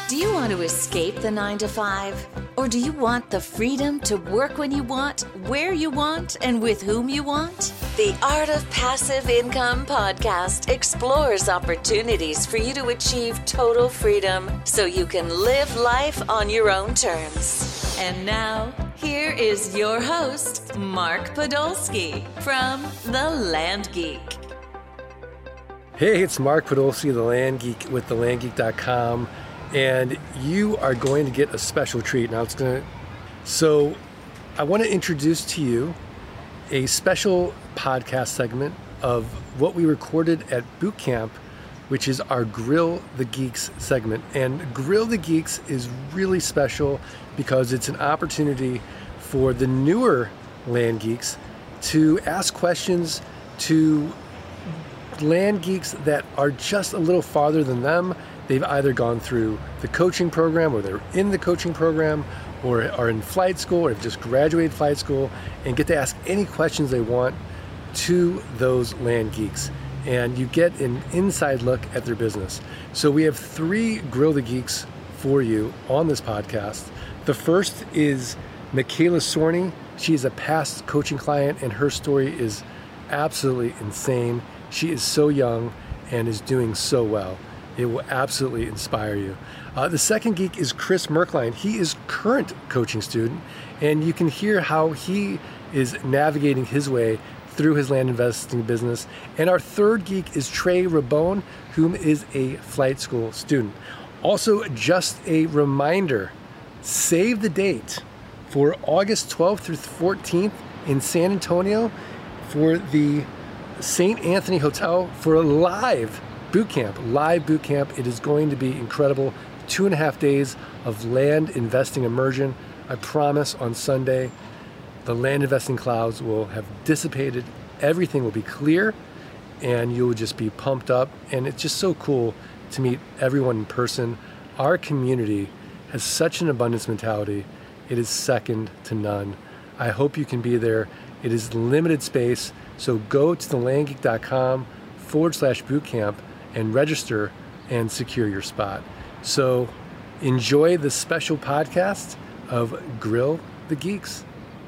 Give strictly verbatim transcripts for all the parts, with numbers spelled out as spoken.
Do you want to escape the nine to five? Or do you want the freedom to work when you want, where you want, and with whom you want? The Art of Passive Income podcast explores opportunities for you to achieve total freedom so you can live life on your own terms. And now, here is your host, Mark Podolsky from The Land Geek. Hey, it's Mark Podolsky, The Land Geek with the land geek dot com. And you are going to get a special treat. Now it's going to, so I want to introduce to you a special podcast segment of what we recorded at boot camp, which is our Grill the Geeks segment. And Grill the Geeks is really special because it's an opportunity for the newer land geeks to ask questions to land geeks that are just a little farther than them. They've either gone through the coaching program or they're in the coaching program or are in flight school or have just graduated flight school and get to ask any questions they want to those land geeks. And you get an inside look at their business. So we have three Grill the Geeks for you on this podcast. The first is Michaela Sorney. She is a past coaching client and her story is absolutely insane. She is so young and is doing so well. It will absolutely inspire you. Uh, the second geek is Chris Merkline. He is current coaching student, and you can hear how he is navigating his way through his land investing business. And our third geek is Trey Rabone, whom is a flight school student. Also, just a reminder, save the date for August twelfth through fourteenth in San Antonio for the Saint Anthony Hotel for a live boot camp, live boot camp. It is going to be incredible. Two and a half days of land investing immersion. I promise on Sunday, the land investing clouds will have dissipated. Everything will be clear and you will just be pumped up. And it's just so cool to meet everyone in person. Our community has such an abundance mentality. It is second to none. I hope you can be there. It is limited space. So go to the land geek dot com forward slash bootcamp and register and secure your spot. So enjoy this special podcast of Grill the Geeks.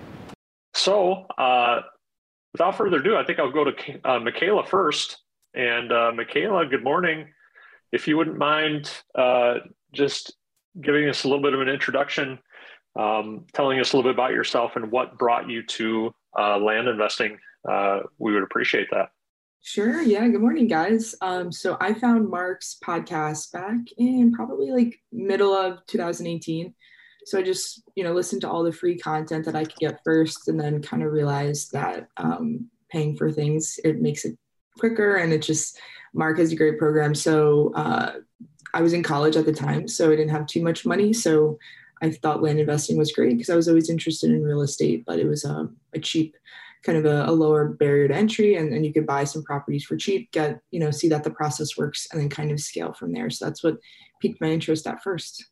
So uh, without further ado, I think I'll go to uh, Michaela first. And uh, Michaela, good morning. If you wouldn't mind uh, just giving us a little bit of an introduction, um, telling us a little bit about yourself and what brought you to uh, land investing, uh, we would appreciate that. Sure. Yeah. Good morning, guys. Um, so I found Mark's podcast back in probably like middle of two thousand eighteen. So I just, you know, listened to all the free content that I could get first and then kind of realized that um, paying for things, it makes it quicker. And it just, Mark has a great program. So uh, I was in college at the time, so I didn't have too much money. So I thought land investing was great because I was always interested in real estate, but it was um, a cheap kind of a, a lower barrier to entry, and, and you could buy some properties for cheap, get, you know, see that the process works and then kind of scale from there. So that's what piqued my interest at first.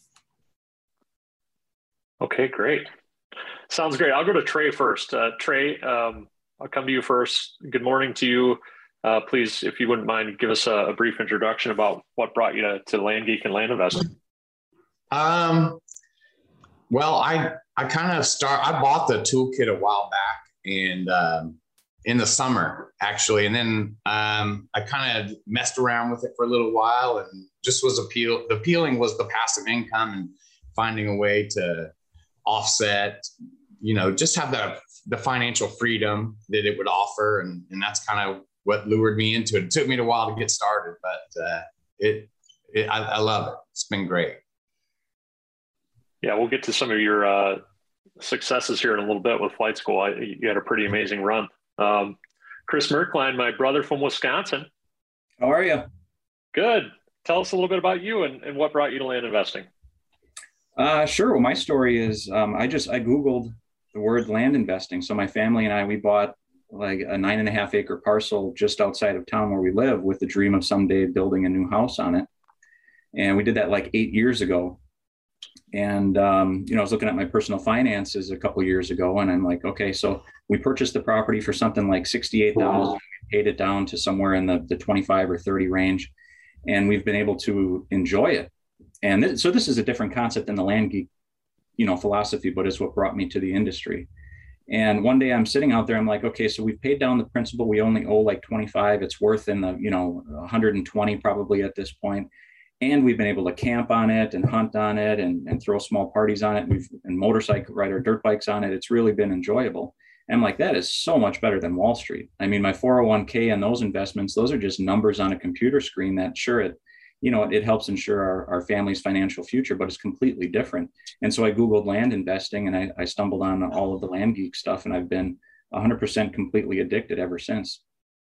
Okay, great. Sounds great. I'll go to Trey first. Uh, Trey, um, I'll come to you first. Good morning to you. Uh, please, if you wouldn't mind, give us a, a brief introduction about what brought you to, to Land Geek and land investing. Um, well, I, I kind of start, I bought the toolkit a while back. And um, in the summer, actually. And then um, I kind of messed around with it for a little while and just was appeal. The appealing was the passive income and finding a way to offset, you know, just have the, the financial freedom that it would offer. And, and that's kind of what lured me into it. It took me a while to get started, but uh, it, it I, I love it. It's been great. Yeah, we'll get to some of your uh, successes here in a little bit with flight school. I, you had a pretty amazing run. Um, Chris Merkline, my brother from Wisconsin. How are you? Good. Tell us a little bit about you and, and what brought you to land investing. Uh, sure. Well, my story is um, I just, I Googled the word land investing. So my family and I, we bought like a nine and a half acre parcel just outside of town where we live with the dream of someday building a new house on it. And we did that like eight years ago. And, um, you know, I was looking at my personal finances a couple of years ago and I'm like, okay, so we purchased the property for something like sixty-eight thousand dollars, we paid it down to somewhere in the, the twenty-five or thirty range. And we've been able to enjoy it. And th- so this is a different concept than the Land Geek, you know, philosophy, but it's what brought me to the industry. And one day I'm sitting out there, I'm like, okay, so we've paid down the principal. We only owe like twenty-five. It's worth in the, you know, one hundred twenty probably at this point. And we've been able to camp on it and hunt on it and, and throw small parties on it. We've and motorcycle ride our dirt bikes on it. It's really been enjoyable. And I'm like, that is so much better than Wall Street. I mean, my four oh one k and those investments, those are just numbers on a computer screen that sure it, you know, it helps ensure our, our family's financial future, but it's completely different. And so I Googled land investing and I, I stumbled on all of the Land Geek stuff, and I've been one hundred percent completely addicted ever since.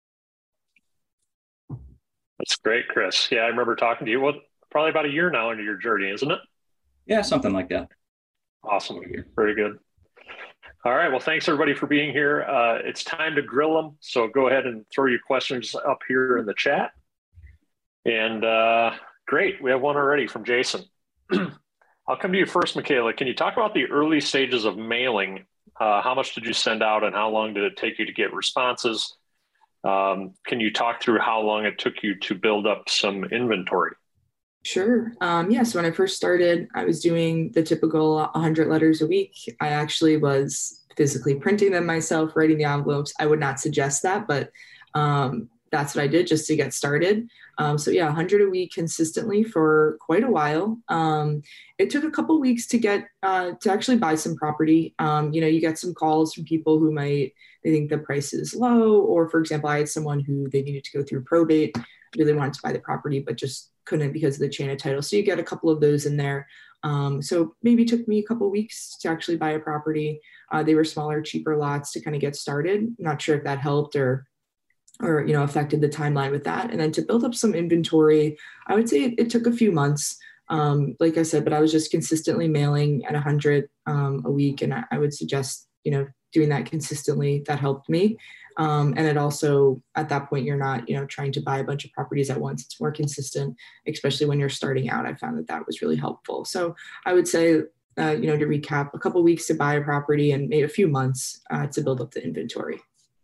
That's great, Chris. Yeah, I remember talking to you. Well, probably about a year now into your journey, isn't it? Yeah, something like that. Awesome. Very good. All right. Well, thanks everybody for being here. Uh, it's time to grill them. So go ahead and throw your questions up here in the chat. And uh, great. We have one already from Jason. I'll come to you first, Michaela. Can you talk about the early stages of mailing? Uh, how much did you send out and how long did it take you to get responses? Um, can you talk through how long it took you to build up some inventory? Sure. Um, yeah. So when I first started, I was doing the typical one hundred letters a week. I actually was physically printing them myself, writing the envelopes. I would not suggest that, but um, that's what I did just to get started. Um, so yeah, one hundred a week consistently for quite a while. Um, it took a couple weeks to get uh, to actually buy some property. Um, you know, you get some calls from people who might, they think the price is low, or for example, I had someone who they needed to go through probate, really wanted to buy the property, but just couldn't because of the chain of title. So you get a couple of those in there. Um, so maybe it took me a couple of weeks to actually buy a property. Uh, they were smaller, cheaper lots to kind of get started. Not sure if that helped or or, you know, affected the timeline with that. And then to build up some inventory, I would say it, it took a few months, um, like I said, but I was just consistently mailing at one hundred um, a week. And I, I would suggest, you know, doing that consistently. That helped me. Um, and it also, at that point, you're not, you know, trying to buy a bunch of properties at once. It's more consistent, especially when you're starting out. I found that that was really helpful. So I would say, uh, you know, to recap, a couple of weeks to buy a property and maybe a few months uh, to build up the inventory.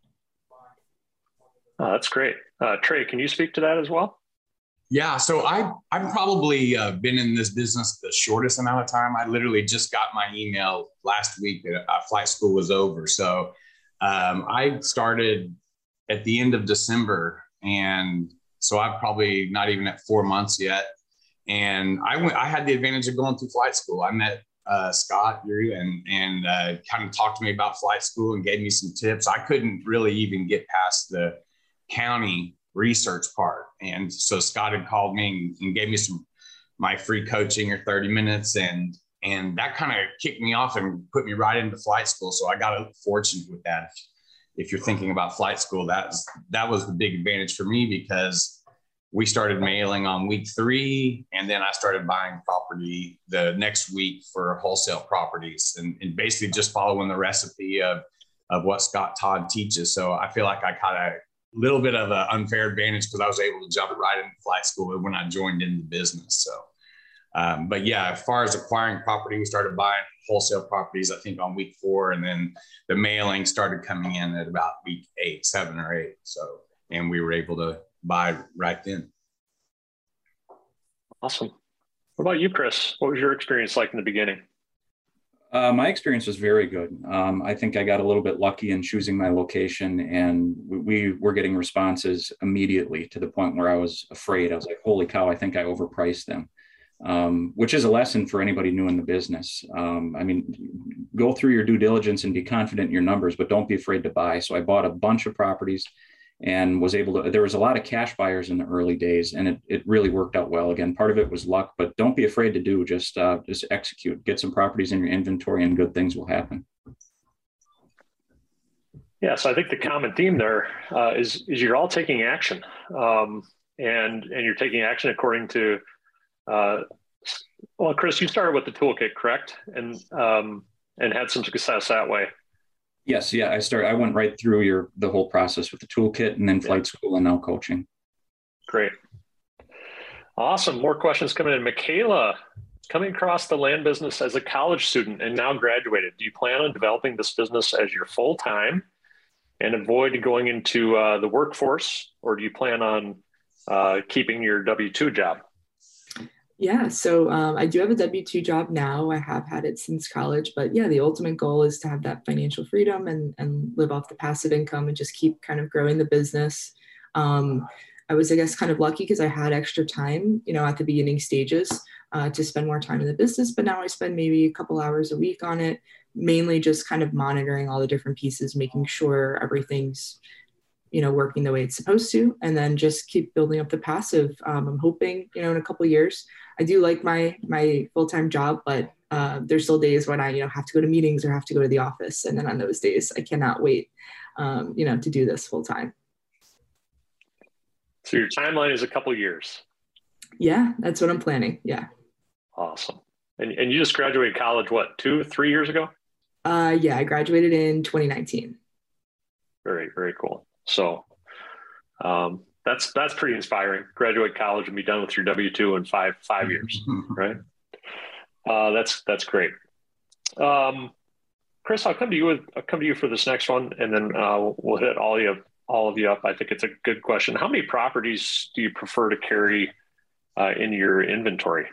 Oh, that's great. Uh, Trey, can you speak to that as well? Yeah, so I, I've probably uh, been in this business the shortest amount of time. I literally just got my email last week that uh, flight school was over. So um, I started at the end of December. And so I'm probably not even at four months yet. And I went, I had the advantage of going through flight school. I met uh, Scott and, and uh, kind of talked to me about flight school and gave me some tips. I couldn't really even get past the county research part. And so Scott had called me and, and gave me some, my free coaching or thirty minutes. And, and that kind of kicked me off and put me right into flight school. So I got fortunate with that. If you're thinking about flight school, that's, that was the big advantage for me because we started mailing on week three. And then I started buying property the next week for wholesale properties and, and basically just following the recipe of, of what Scott Todd teaches. So I feel like I kind of little bit of an unfair advantage because I was able to jump right into flight school when I joined in the business. So, um, but yeah, as far as acquiring property, we started buying wholesale properties, I think on week four, and then the mailing started coming in at about week eight, seven or eight. So, and we were able to buy right then. Awesome. What about you, Chris? What was your experience like in the beginning? Uh, my experience was very good. Um, I think I got a little bit lucky in choosing my location, and we, we were getting responses immediately to the point where I was afraid. I was like, holy cow, I think I overpriced them, um, which is a lesson for anybody new in the business. Um, I mean, go through your due diligence and be confident in your numbers, but don't be afraid to buy. So I bought a bunch of properties and was able to, there was a lot of cash buyers in the early days, and it, it really worked out well. Again, part of it was luck, but don't be afraid to do, just, uh, just execute, get some properties in your inventory and good things will happen. Yeah. So I think the common theme there uh, is, is you're all taking action um, and, and you're taking action according to, uh, well, Chris, you started with the toolkit, correct? And, um, and had some success that way. Yes. Yeah. I started, I went right through your, the whole process with the toolkit and then flight school and now coaching. Great. Awesome. More questions coming in. Michaela, coming across the land business as a college student and now graduated, do you plan on developing this business as your full time and avoid going into uh, the workforce, or do you plan on uh, keeping your W two job? Yeah, so um, I do have a W two job now. I have had it since college, but yeah, the ultimate goal is to have that financial freedom and and live off the passive income and just keep kind of growing the business. Um, I was, I guess, kind of lucky because I had extra time, you know, at the beginning stages uh, to spend more time in the business. But now I spend maybe a couple hours a week on it, mainly just kind of monitoring all the different pieces, making sure everything's, you know, working the way it's supposed to, and then just keep building up the passive. Um, I'm hoping, you know, in a couple of years, I do like my my full time job, but uh, there's still days when I, you know, have to go to meetings or have to go to the office, and then on those days, I cannot wait, um, you know, to do this full time. So your timeline is a couple of years. Yeah, that's what I'm planning. Yeah. Awesome. And and you just graduated college, what, two, three years ago? Uh, yeah, I graduated in twenty nineteen. Very, very cool. So um, that's that's pretty inspiring. Graduate college and be done with your W two in five five years, right? Uh, that's that's great. Um, Chris, I'll come to you with I'll come to you for this next one, and then uh, we'll hit all you all of you up. I think it's a good question. How many properties do you prefer to carry uh, in your inventory?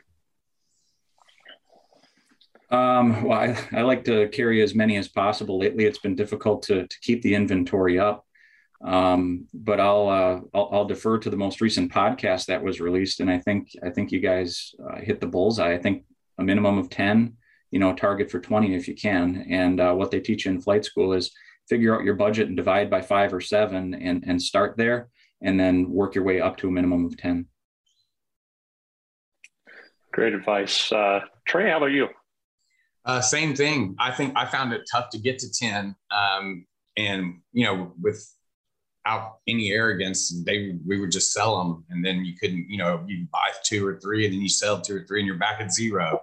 Um, well, I, I like to carry as many as possible. Lately, it's been difficult to to keep the inventory up. Um, but I'll, uh, I'll I'll defer to the most recent podcast that was released, and I think I think you guys uh, hit the bullseye. I think a minimum of ten, you know, target for twenty if you can. And uh, what they teach you in flight school is figure out your budget and divide by five or seven, and and start there, and then work your way up to a minimum of ten. Great advice, uh, Trey. How about you? Uh, same thing. I think I found it tough to get to ten, um, and you know, with out any arrogance, they we would just sell them, and then you couldn't, you know, you buy two or three, and then you sell two or three, and you're back at zero.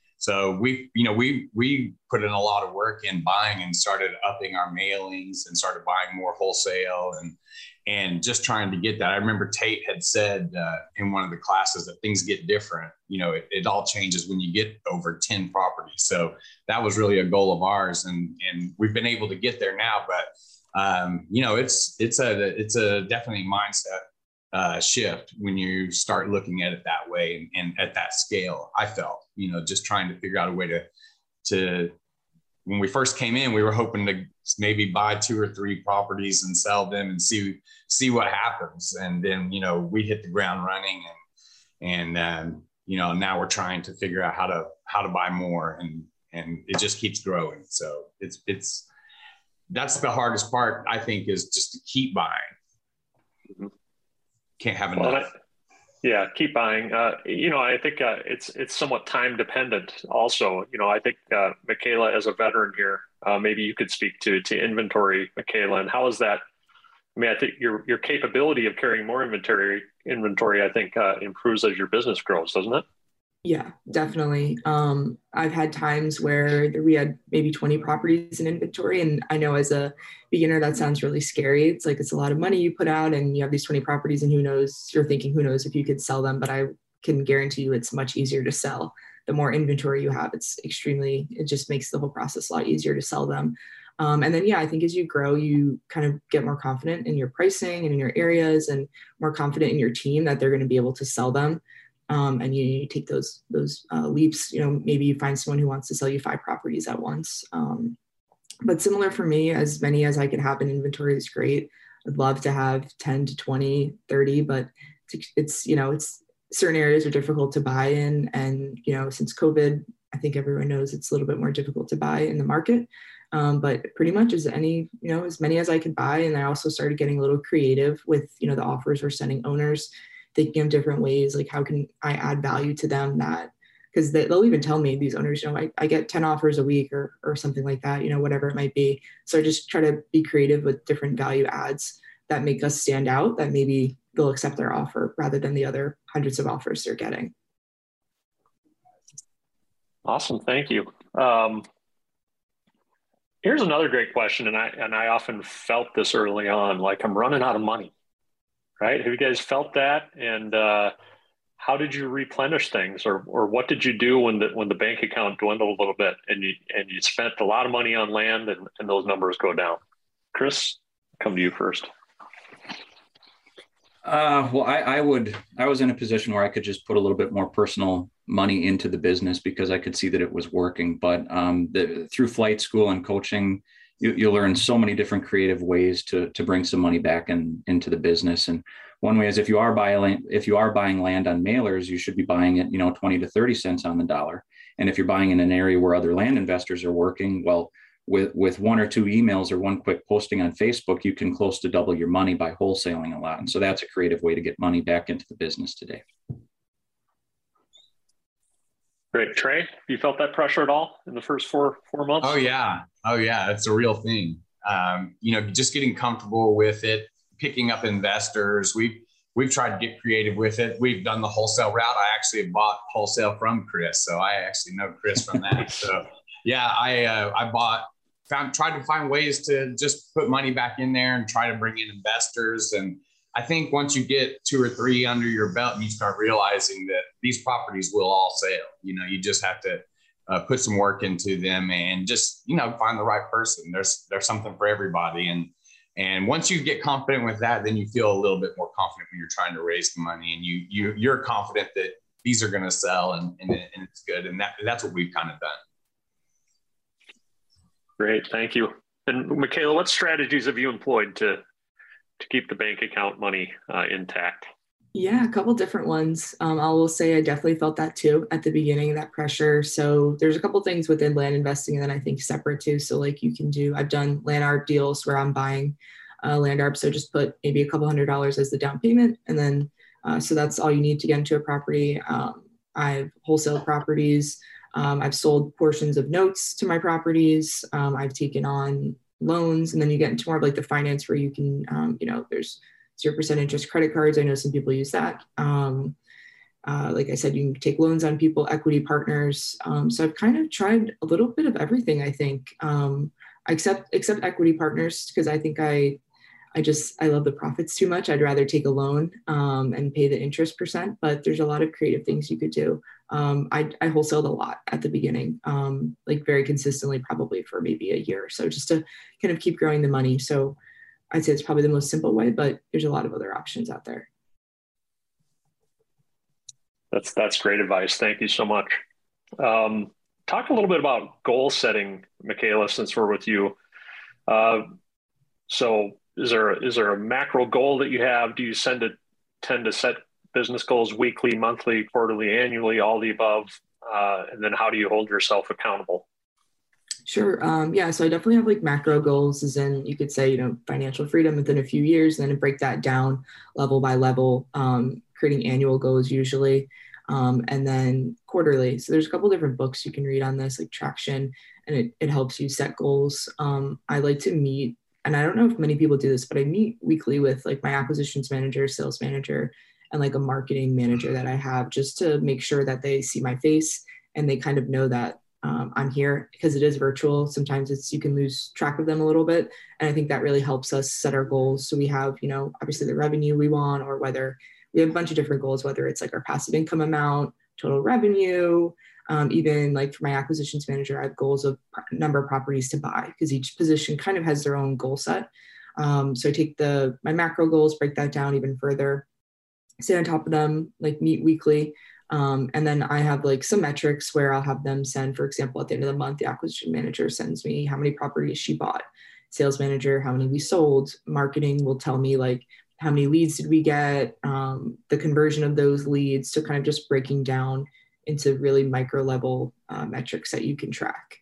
So we, you know, we we put in a lot of work in buying and started upping our mailings and started buying more wholesale and and just trying to get that. I remember Tate had said uh, in one of the classes that things get different. You know, it, it all changes when you get over ten properties. So that was really a goal of ours, and and we've been able to get there now, but. Um, you know, it's, it's a, it's a definitely mindset uh, shift when you start looking at it that way and, and at that scale. I felt, you know, just trying to figure out a way to, to, when we first came in, we were hoping to maybe buy two or three properties and sell them and see, see what happens. And then, you know, we hit the ground running, and, and, um, you know, now we're trying to figure out how to, how to buy more, and, and it just keeps growing. So it's, it's, that's the hardest part, I think, is just to keep buying. Mm-hmm. Can't have enough. Well, I, yeah, keep buying. Uh, you know, I think uh, it's it's somewhat time dependent. Also, you know, I think uh, Michaela, as a veteran here, uh, maybe you could speak to to inventory, Michaela, and how is that? I mean, I think your your capability of carrying more inventory inventory, I think, uh, improves as your business grows, doesn't it? Yeah, definitely. Um, I've had times where we had maybe twenty properties in inventory. And I know as a beginner, that sounds really scary. It's like, it's a lot of money you put out and you have these twenty properties, and who knows, you're thinking, who knows if you could sell them, but I can guarantee you it's much easier to sell. The more inventory you have, it's extremely, it just makes the whole process a lot easier to sell them. Um, and then, yeah, I think as you grow, you kind of get more confident in your pricing and in your areas, and more confident in your team that they're going to be able to sell them. Um, and you, you take those those uh, leaps. You know, maybe you find someone who wants to sell you five properties at once. Um, but similar for me, as many as I could have in inventory is great. I'd love to have ten to twenty, thirty, but it's, it's, you know, it's certain areas are difficult to buy in. And, you know, since COVID, I think everyone knows it's a little bit more difficult to buy in the market. Um, but pretty much as any, you know, as many as I could buy. And I also started getting a little creative with, you know, the offers we're sending owners, thinking of different ways, like how can I add value to them, that, because they, they'll even tell me, these owners, you know, I, I get ten offers a week or or something like that, you know, whatever it might be. So I just try to be creative with different value adds that make us stand out, that maybe they'll accept their offer rather than the other hundreds of offers they're getting. Awesome. Thank you. Um, here's another great question. And I, and I often felt this early on, like I'm running out of money. Right? Have you guys felt that? And uh, how did you replenish things, or or what did you do when the when the bank account dwindled a little bit and you and you spent a lot of money on land and, and those numbers go down? Chris, come to you first. Uh, well, I, I would, I was in a position where I could just put a little bit more personal money into the business because I could see that it was working. But um, the, through flight school and coaching, you, you learn so many different creative ways to to bring some money back in, into the business. And one way is if you are buying, if you are buying land on mailers, you should be buying it, you know, twenty to thirty cents on the dollar. And if you're buying in an area where other land investors are working, well, with, with one or two emails or one quick posting on Facebook, you can close to double your money by wholesaling a lot. And so that's a creative way to get money back into the business today. Great. Trey, you felt that pressure at all in the first four four months? Oh, yeah. Oh, yeah. It's a real thing. Um, you know, just getting comfortable with it, picking up investors. We've, we've tried to get creative with it. We've done the wholesale route. I actually bought wholesale from Chris. So I actually know Chris from that. So yeah, I, uh, I bought, found, tried to find ways to just put money back in there and try to bring in investors. And I think once you get two or three under your belt, you start realizing that these properties will all sell. You know, you just have to uh, put some work into them and just, you know, find the right person. There's, there's something for everybody. And, and once you get confident with that, then you feel a little bit more confident when you're trying to raise the money, and you, you, you're confident that these are going to sell and, and, it, and it's good. And that, that's what we've kind of done. Great. Thank you. And Michaela, what strategies have you employed to to keep the bank account money uh, intact? Yeah, a couple different ones. Um, I will say I definitely felt that too at the beginning, that pressure. So there's a couple things within land investing that I think separate too. So like you can do, I've done land arb deals where I'm buying uh, land arb. So just put maybe a couple hundred dollars as the down payment. And then, uh, so that's all you need to get into a property. Um, I've wholesaled properties. Um, I've sold portions of notes to my properties. Um, I've taken on loans, and then you get into more of like the finance where you can, um, you know, there's zero percent interest credit cards. I know some people use that. Um, uh, like I said, you can take loans on people, equity partners. Um, so I've kind of tried a little bit of everything, I think, um, except, except equity partners, because I think I, I just, I love the profits too much. I'd rather take a loan um, and pay the interest percent, but there's a lot of creative things you could do. Um, I, I wholesaled a lot at the beginning, um, like very consistently, probably for maybe a year or so, just to kind of keep growing the money. So I'd say it's probably the most simple way, but there's a lot of other options out there. That's, that's great advice. Thank you so much. Um, talk a little bit about goal setting, Michaela, since we're with you. Uh, so is there, is there a macro goal that you have? Do you send to, tend to set business goals weekly, monthly, quarterly, annually, all the above? Uh, and then how do you hold yourself accountable? Sure. Um, yeah. So I definitely have like macro goals, as in you could say, you know, financial freedom within a few years, and then break that down level by level, um, creating annual goals usually, um, and then quarterly. So there's a couple different books you can read on this, like Traction, and it, it helps you set goals. Um, I like to meet, and I don't know if many people do this, but I meet weekly with like my acquisitions manager, sales manager, and like a marketing manager that I have, just to make sure that they see my face and they kind of know that um, I'm here, because it is virtual. Sometimes it's, you can lose track of them a little bit. And I think that really helps us set our goals. So we have, you know, obviously the revenue we want, or whether we have a bunch of different goals, whether it's like our passive income amount, total revenue, um, even like for my acquisitions manager, I have goals of number of properties to buy, because each position kind of has their own goal set. Um, so I take the, my macro goals, break that down even further, stay on top of them, like meet weekly. Um, and then I have like some metrics where I'll have them send, for example, at the end of the month, the acquisition manager sends me how many properties she bought, sales manager, how many we sold, marketing will tell me like how many leads did we get, um, the conversion of those leads. So kind of just breaking down into really micro level uh, metrics that you can track.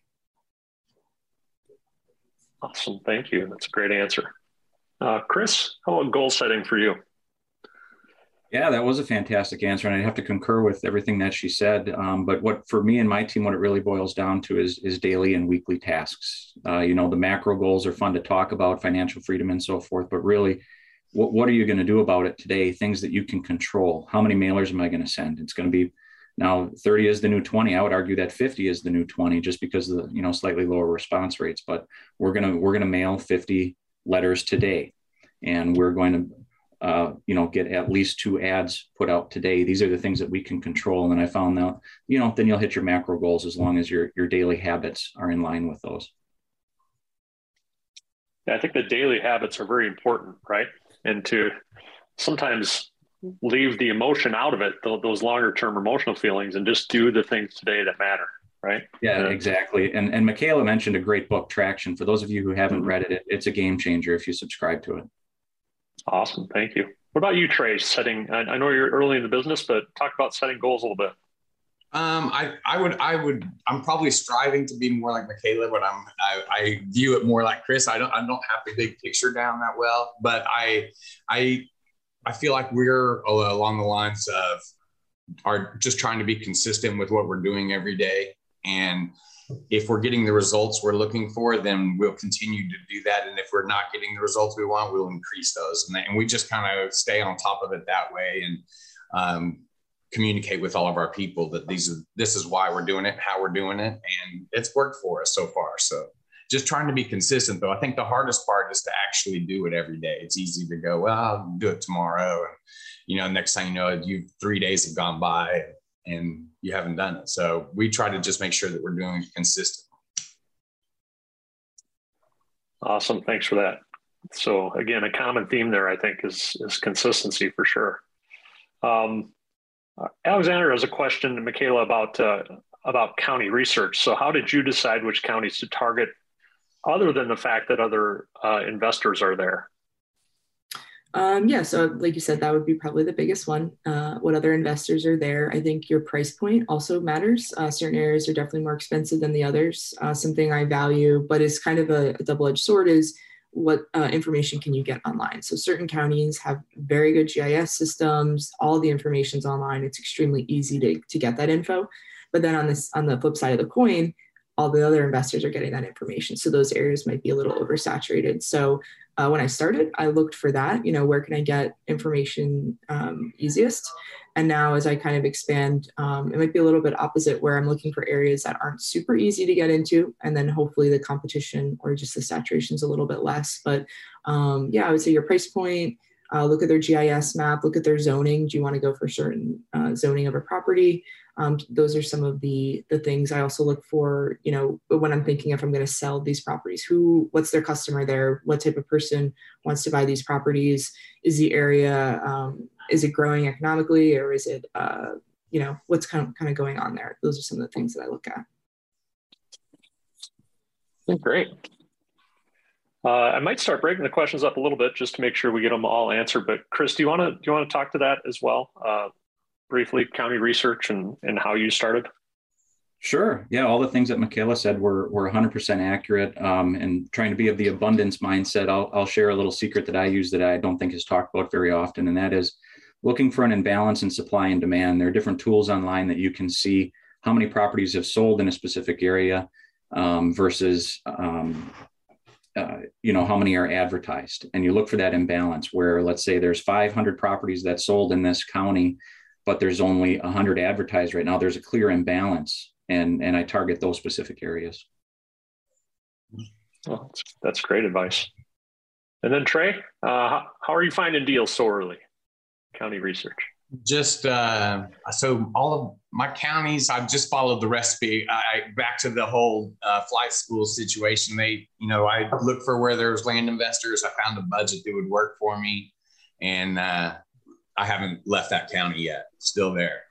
Awesome. Thank you. That's a great answer. Uh, Chris, how about goal setting for you? Yeah, that was a fantastic answer. And I have to concur with everything that she said. Um, but what, for me and my team, what it really boils down to is, is daily and weekly tasks. Uh, you know, the macro goals are fun to talk about, financial freedom and so forth, but really, what, what are you going to do about it today? Things that you can control. How many mailers am I going to send? It's going to be, now thirty is the new twenty. I would argue that fifty is the new twenty, just because of the, you know, slightly lower response rates, but we're going to, we're going to mail fifty letters today. And we're going to, Uh, you know, get at least two ads put out today. These are the things that we can control. And I found out, you know, then you'll hit your macro goals as long as your, your daily habits are in line with those. Yeah, I think the daily habits are very important, right? And to sometimes leave the emotion out of it, those longer term emotional feelings, and just do the things today that matter. Right. Yeah, exactly. And and Michaela mentioned a great book, Traction. For those of you who haven't read it, it's a game changer if you subscribe to it. Awesome. Thank you. What about you, Trey? Setting, I, I know you're early in the business, but talk about setting goals a little bit. Um, I, I would, I would, I'm probably striving to be more like Michaela, but I'm, I, I view it more like Chris. I don't, I don't have the big picture down that well, but I, I, I feel like we're along the lines of are just trying to be consistent with what we're doing every day. And if we're getting the results we're looking for, then we'll continue to do that. And if we're not getting the results we want, we'll increase those. And, and we just kind of stay on top of it that way, and um, communicate with all of our people that these are, this is why we're doing it, how we're doing it. And it's worked for us so far. So just trying to be consistent, though. I think the hardest part is to actually do it every day. It's easy to go, well, I'll do it tomorrow. And, you know, next thing you know, you three days have gone by and you haven't done it. So we try to just make sure that we're doing it consistent. Awesome. Thanks for that. So again, a common theme there, I think, is, is consistency for sure. Um, Alexander has a question to Michaela about, uh, about county research. So how did you decide which counties to target, other than the fact that other uh, investors are there? Um, yeah, so like you said, that would be probably the biggest one. Uh, what other investors are there? I think your price point also matters. Uh, certain areas are definitely more expensive than the others. Uh, something I value, but is kind of a, a double-edged sword, is what uh, information can you get online? So certain counties have very good G I S systems. All the information's online. It's extremely easy to, to get that info. But then on this, on the flip side of the coin, all the other investors are getting that information. So those areas might be a little oversaturated. So uh, when I started, I looked for that, you know, where can I get information um, easiest? And now as I kind of expand, um, it might be a little bit opposite, where I'm looking for areas that aren't super easy to get into. And then hopefully the competition or just the saturation is a little bit less. But um, yeah, I would say your price point, uh, look at their G I S map, look at their zoning. Do you want to go for certain uh, zoning of a property? Um, those are some of the the things I also look for, you know, when I'm thinking if I'm going to sell these properties. Who, what's their customer there? What type of person wants to buy these properties? Is the area, um, is it growing economically, or is it, uh, you know, what's kind of kind of going on there? Those are some of the things that I look at. Great. Uh, I might start breaking the questions up a little bit just to make sure we get them all answered. But Chris, do you want to do you want to talk to that as well? Uh, briefly, county research and, and how you started? Sure. Yeah. All the things that Michaela said were, were one hundred percent accurate, um, and trying to be of the abundance mindset. I'll, I'll share a little secret that I use that I don't think is talked about very often. And that is looking for an imbalance in supply and demand. There are different tools online that you can see how many properties have sold in a specific area um, versus, um, uh, you know, how many are advertised. And you look for that imbalance where, let's say there's five hundred properties that sold in this county, but there's only one hundred advertised right now. There's a clear imbalance, and, and I target those specific areas. Well, that's, that's great advice. And then Trey, uh, how, how are you finding deals so early? County research. Just uh, so all of my counties, I've just followed the recipe. I back to the whole uh, flight school situation. They, you know, I looked for where there's land investors. I found a budget that would work for me, and uh, I haven't left that county yet. Still there.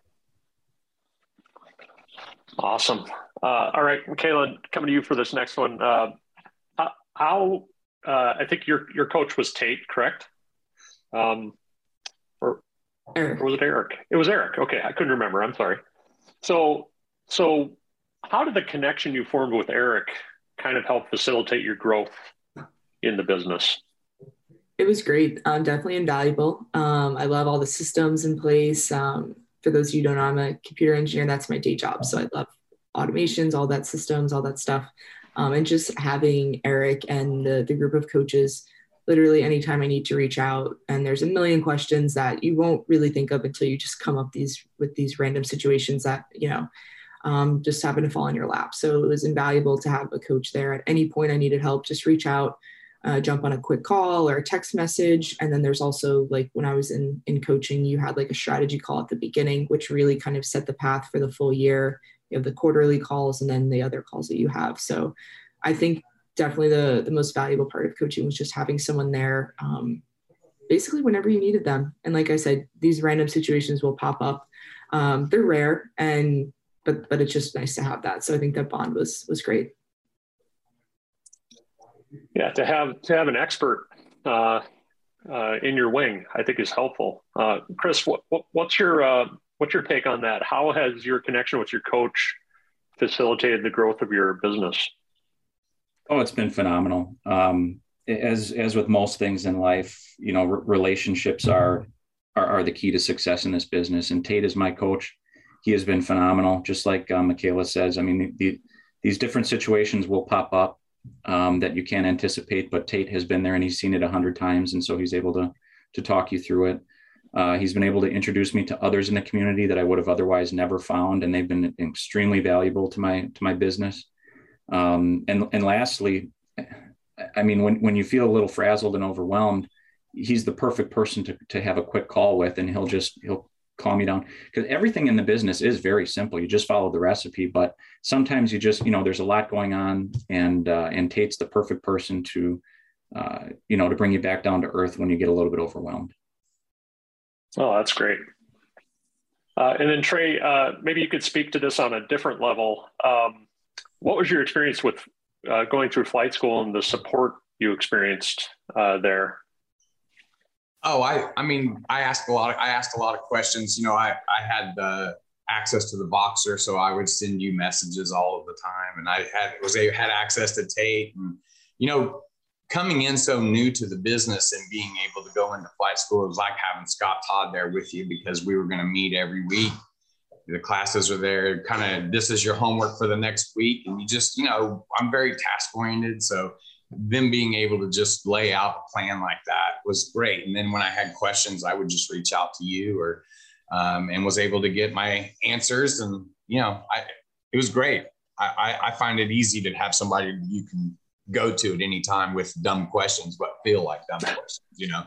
Awesome. Uh, all right, Michaela, coming to you for this next one. Uh, how uh, I think your your coach was Tate, correct? Um, or, or was it Eric? It was Eric. Okay, I couldn't remember. I'm sorry. So, so how did the connection you formed with Eric kind of help facilitate your growth in the business? It was great. Um, definitely invaluable. Um, I love all the systems in place. Um, for those of you who don't know, I'm a computer engineer. That's my day job. So I love automations, all that systems, all that stuff. Um, and just having Eric and the, the group of coaches, literally anytime I need to reach out, and there's a million questions that you won't really think of until you just come up these with these random situations that, you know, um, just happen to fall in your lap. So it was invaluable to have a coach there. At any point I needed help, just reach out, uh, jump on a quick call or a text message. And then there's also, like, when I was in, in coaching, you had like a strategy call at the beginning, which really kind of set the path for the full year. You have the quarterly calls and then the other calls that you have. So I think definitely the, the most valuable part of coaching was just having someone there, um, basically whenever you needed them. And like I said, these random situations will pop up. Um, they're rare, and but but it's just nice to have that. So I think that bond was was great. Yeah, to have to have an expert uh, uh, in your wing, I think is helpful. Uh, Chris, what, what what's your uh, what's your take on that? How has your connection with your coach facilitated the growth of your business? Oh, it's been phenomenal. Um, as as with most things in life, you know, r- relationships are, are are the key to success in this business. And Tate is my coach. He has been phenomenal. Just like uh, Michaela says, I mean, the, the, these different situations will pop up um, that you can't anticipate, but Tate has been there and he's seen it a hundred times. And so he's able to, to talk you through it. Uh, he's been able to introduce me to others in the community that I would have otherwise never found. And they've been extremely valuable to my, to my business. Um, and, and lastly, I mean, when, when you feel a little frazzled and overwhelmed, he's the perfect person to, to have a quick call with, and he'll just, he'll calm you down, because everything in the business is very simple. You just follow the recipe, but sometimes you just, you know, there's a lot going on, and, uh, and Tate's the perfect person to, uh, you know, to bring you back down to earth when you get a little bit overwhelmed. Oh, that's great. Uh, and then Trey, uh, maybe you could speak to this on a different level. Um, what was your experience with uh, going through flight school and the support you experienced uh, there? Oh, I, I mean, I asked a lot of, I asked a lot of questions. You know, I, I had uh, access to the Voxer, so I would send you messages all of the time. And I had, was a, had access to Tate, and, you know, coming in so new to the business and being able to go into flight school, it was like having Scott Todd there with you, because we were going to meet every week. The classes are there, kind of, this is your homework for the next week. And you just, you know, I'm very task oriented. So them being able to just lay out a plan like that was great. And then when I had questions, I would just reach out to you, or, um, and was able to get my answers. And, you know, I, it was great. I, I, I find it easy to have somebody you can go to at any time with dumb questions, but feel like dumb questions, you know?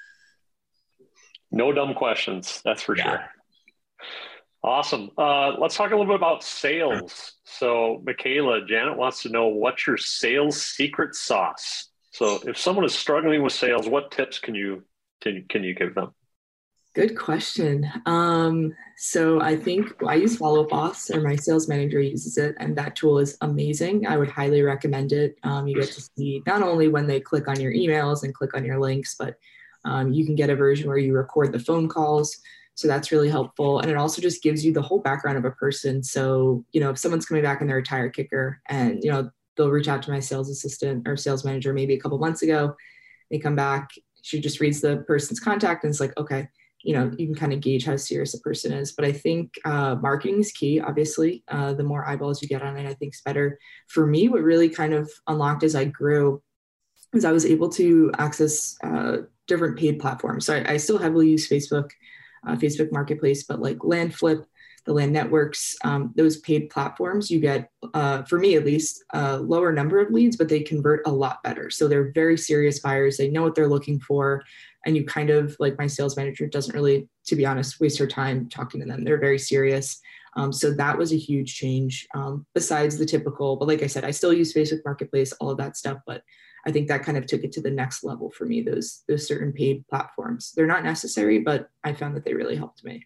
No dumb questions. That's for yeah. sure. Awesome. Uh, let's talk a little bit about sales. So Michaela, Janet wants to know, what's your sales secret sauce? So if someone is struggling with sales, what tips can you, can, can you give them? Good question. Um, so I think I use Follow Up Boss, or my sales manager uses it, and that tool is amazing. I would highly recommend it. Um, you get to see not only when they click on your emails and click on your links, but um, you can get a version where you record the phone calls. So that's really helpful. And it also just gives you the whole background of a person. So, you know, if someone's coming back and they're a tire kicker, and, you know, they'll reach out to my sales assistant or sales manager maybe a couple months ago, they come back, she just reads the person's contact and it's like, okay, you know, you can kind of gauge how serious a person is. But I think uh, marketing is key, obviously. Uh, the more eyeballs you get on it, I think is better. For me, what really kind of unlocked as I grew is I was able to access uh, different paid platforms. So I, I still heavily use Facebook, uh, Facebook Marketplace, but like LandFlip, the Land Networks, um, those paid platforms, you get, uh, for me at least, a lower number of leads, but they convert a lot better. So they're very serious buyers. They know what they're looking for. And you kind of, like my sales manager doesn't really, to be honest, waste her time talking to them. They're very serious. Um, so that was a huge change um, besides the typical, but like I said, I still use Facebook Marketplace, all of that stuff, but I think that kind of took it to the next level for me, those, those certain paid platforms. They're not necessary, but I found that they really helped me.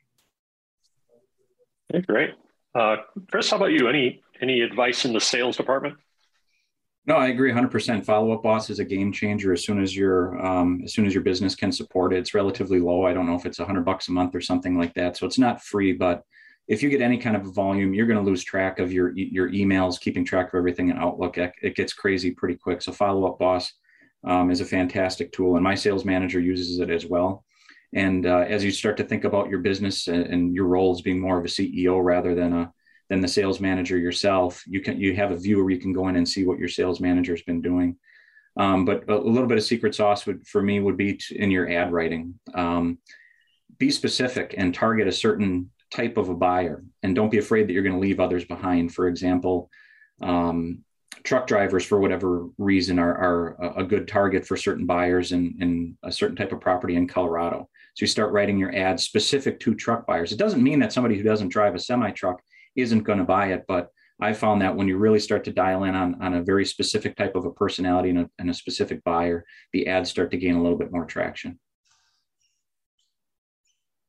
Okay, great. Uh, Chris, how about you? Any, any advice in the sales department? No, I agree one hundred percent. Follow Up Boss is a game changer as soon as your um, as soon as your business can support it. It's relatively low. I don't know if it's a hundred bucks a month or something like that. So it's not free, but if you get any kind of volume, you're going to lose track of your your emails, keeping track of everything in Outlook. It gets crazy pretty quick. So Follow Up Boss um, is a fantastic tool, and my sales manager uses it as well. And uh, as you start to think about your business and, and your role as being more of a C E O rather than a than the sales manager yourself, you can you have a view where you can go in and see what your sales manager has been doing. Um, but a little bit of secret sauce would for me would be to, in your ad writing. Um, be specific and target a certain type of a buyer, and don't be afraid that you're going to leave others behind. For example, um, truck drivers, for whatever reason, are, are a good target for certain buyers in, in a certain type of property in Colorado. So you start writing your ads specific to truck buyers. It doesn't mean that somebody who doesn't drive a semi-truck isn't going to buy it, but I found that when you really start to dial in on, on a very specific type of a personality and a, and a specific buyer, the ads start to gain a little bit more traction.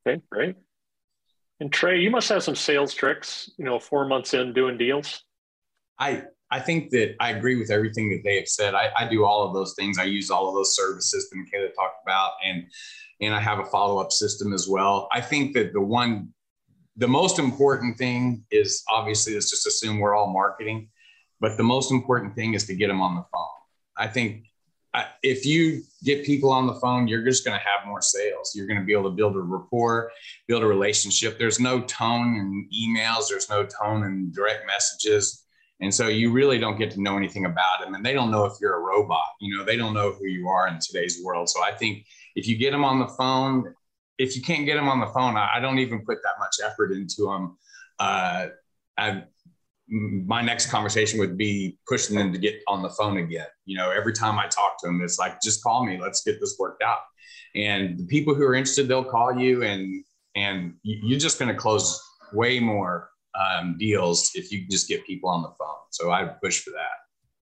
Okay, great. And Trey, you must have some sales tricks, you know, four months in doing deals. I I think that I agree with everything that they have said. I, I do all of those things. I use all of those services that Michaela talked about, and and I have a follow-up system as well. I think that the one, the most important thing is obviously let's just assume we're all marketing, but the most important thing is to get them on the phone. I think I, if you get people on the phone, you're just going to have more sales. You're going to be able to build a rapport, build a relationship. There's no tone in emails. There's no tone in direct messages. And so you really don't get to know anything about them. And they don't know if you're a robot. You know, they don't know who you are in today's world. So I think if you get them on the phone, if you can't get them on the phone, I, I don't even put that much effort into them. Uh, I, my next conversation would be pushing them to get on the phone again. You know, every time I talk to them, it's like, just call me, let's get this worked out. And the people who are interested, they'll call you, and, and you're just going to close way more um, deals if you just get people on the phone. So I push for that.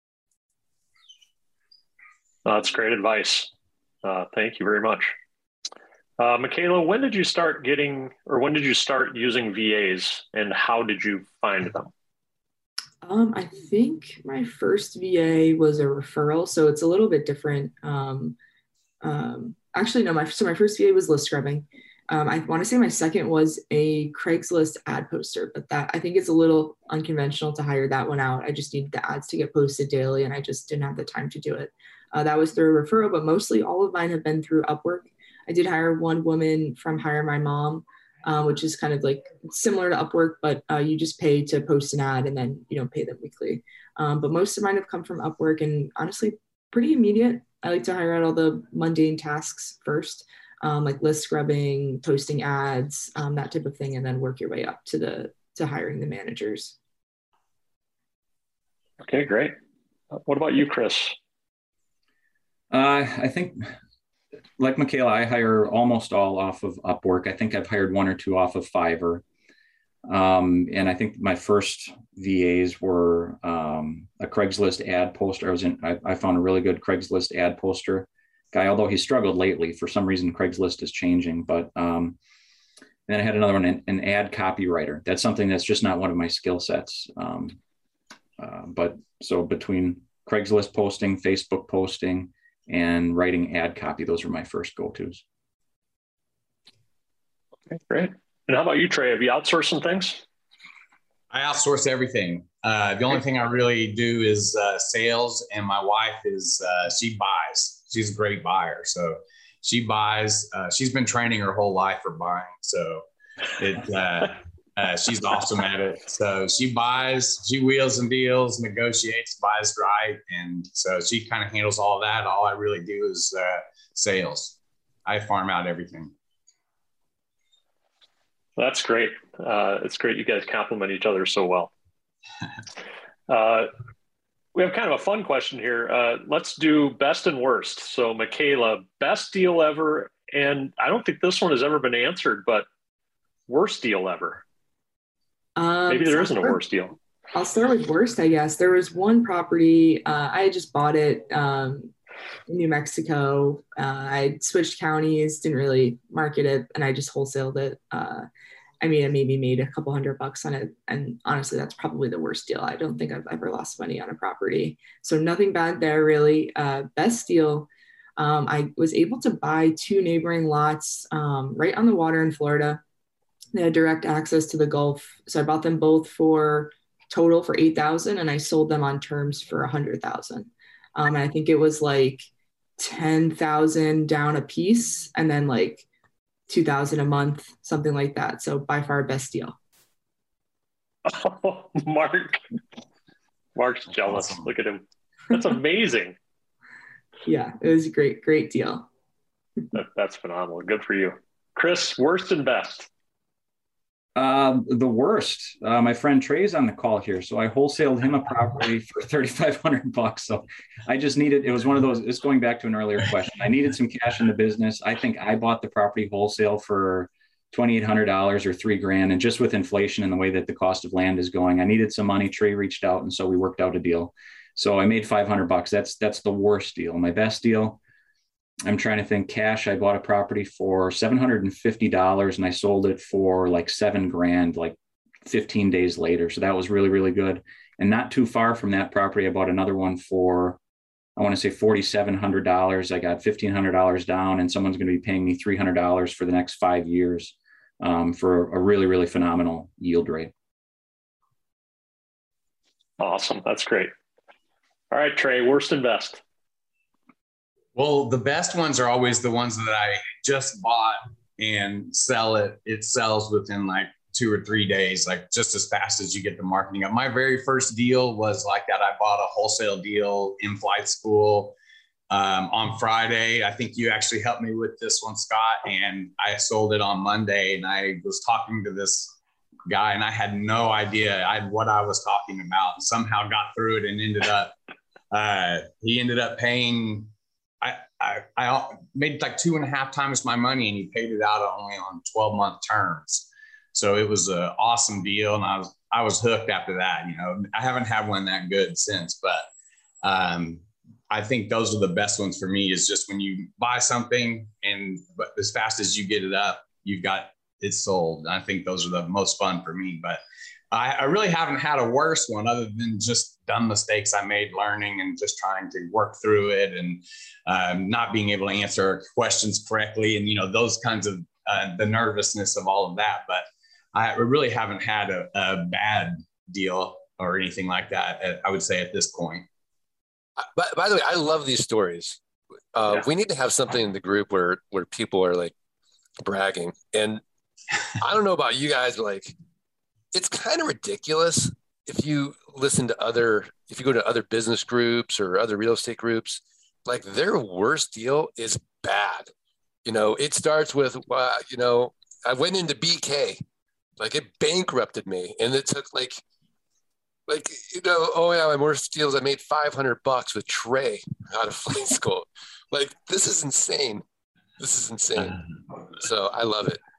Oh, that's great advice. Uh, thank you very much. Uh, Michaela, when did you start getting, or when did you start using V As, and how did you find them? Um, I think my first V A was a referral, so it's a little bit different. Um, um, actually, no, my so my first V A was list scrubbing. Um, I want to say my second was a Craigslist ad poster, but that I think it's a little unconventional to hire that one out. I just needed the ads to get posted daily, and I just didn't have the time to do it. Uh, that was through a referral, but mostly all of mine have been through Upwork. I did hire one woman from Hire My Mom, uh, which is kind of like similar to Upwork, but uh, you just pay to post an ad and then you don't pay them weekly. Um, but most of mine have come from Upwork, and honestly, pretty immediate. I like to hire out all the mundane tasks first, um, like list scrubbing, posting ads, um, that type of thing, and then work your way up to the to hiring the managers. Okay, great. What about you, Chris? Uh, I think, like Michaela, I hire almost all off of Upwork. I think I've hired one or two off of Fiverr. Um, and I think my first V As were um, a Craigslist ad poster. I was in, I, I found a really good Craigslist ad poster guy, although he struggled lately. For some reason, Craigslist is changing. But um, then I had another one, an, an ad copywriter. That's something that's just not one of my skill sets. Um, uh, but so between Craigslist posting, Facebook posting, and writing ad copy, those are my first go-tos. Okay, great. And how about you, Trey? Have you outsourced some things? I outsource everything. Uh, the only thing I really do is uh, sales, and my wife is, uh, she buys. She's a great buyer. So she buys, uh, she's been training her whole life for buying. So it, uh, uh, she's awesome at it. So she buys, she wheels and deals, negotiates, buys right. And so she kind of handles all that. All I really do is uh, sales. I farm out everything. That's great. Uh, it's great you guys complement each other so well. Uh, we have kind of a fun question here. Uh, let's do best and worst. So Michaela, best deal ever. And I don't think this one has ever been answered, but worst deal ever. Um, Maybe there so isn't a worst deal. I'll start with worst, I guess. There was one property, uh, I had just bought it um, in New Mexico. Uh, I switched counties, didn't really market it, and I just wholesaled it. Uh, I mean, I maybe made a couple hundred bucks on it. And honestly, that's probably the worst deal. I don't think I've ever lost money on a property. So nothing bad there, really. Uh, best deal, um, I was able to buy two neighboring lots um, right on the water in Florida. They had direct access to the Gulf. So I bought them both for total for eight thousand dollars, and I sold them on terms for one hundred thousand dollars. Um, and I think it was like ten thousand dollars down a piece, and then like two thousand dollars a month, something like that. So by far best deal. Oh, Mark. Mark's jealous. Awesome. Look at him. That's amazing. Yeah, it was a great, great deal. that, that's phenomenal. Good for you. Chris, worst and best. Uh, the worst, uh, my friend Trey's on the call here. So I wholesaled him a property for thirty-five hundred bucks. So I just needed, it was one of those, it's going back to an earlier question. I needed some cash in the business. I think I bought the property wholesale for twenty-eight hundred dollars or three grand. And just with inflation and the way that the cost of land is going, I needed some money. Trey reached out. And so we worked out a deal. So I made five hundred bucks. That's, that's the worst deal. My best deal. I'm trying to think cash. I bought a property for seven hundred fifty dollars and I sold it for like seven grand, like fifteen days later. So that was really, really good. And not too far from that property, I bought another one for, I want to say four thousand seven hundred dollars. I got fifteen hundred dollars down and someone's going to be paying me three hundred dollars for the next five years um, for a really, really phenomenal yield rate. Awesome. That's great. All right, Trey, worst and best. Well, the best ones are always the ones that I just bought and sell it. It sells within like two or three days, like just as fast as you get the marketing up. My very first deal was like that. I bought a wholesale deal in flight school um, on Friday. I think you actually helped me with this one, Scott, and I sold it on Monday. And I was talking to this guy and I had no idea I, what I was talking about, and somehow got through it and ended up, uh, he ended up paying, I, I, I made like two and a half times my money and he paid it out only on twelve month terms. So it was an awesome deal. And I was, I was hooked after that. You know, I haven't had one that good since, but um, I think those are the best ones for me, is just when you buy something and but as fast as you get it up, you've got it sold. I think those are the most fun for me, but I, I really haven't had a worse one other than just dumb mistakes I made learning and just trying to work through it and um, not being able to answer questions correctly. And, you know, those kinds of uh, the nervousness of all of that. But I really haven't had a, a bad deal or anything like that, I would say, at this point. By, by the way, I love these stories. Uh, yeah. We need to have something in the group where, where people are like bragging. And I don't know about you guys, but like, it's kind of ridiculous if you listen to other, if you go to other business groups or other real estate groups, like their worst deal is bad. You know, it starts with, uh, you know, I went into B K, like it bankrupted me. And it took like, like, you know, oh yeah, my worst deals, I made five hundred bucks with Trey out of flight school. Like, this is insane. This is insane. So I love it.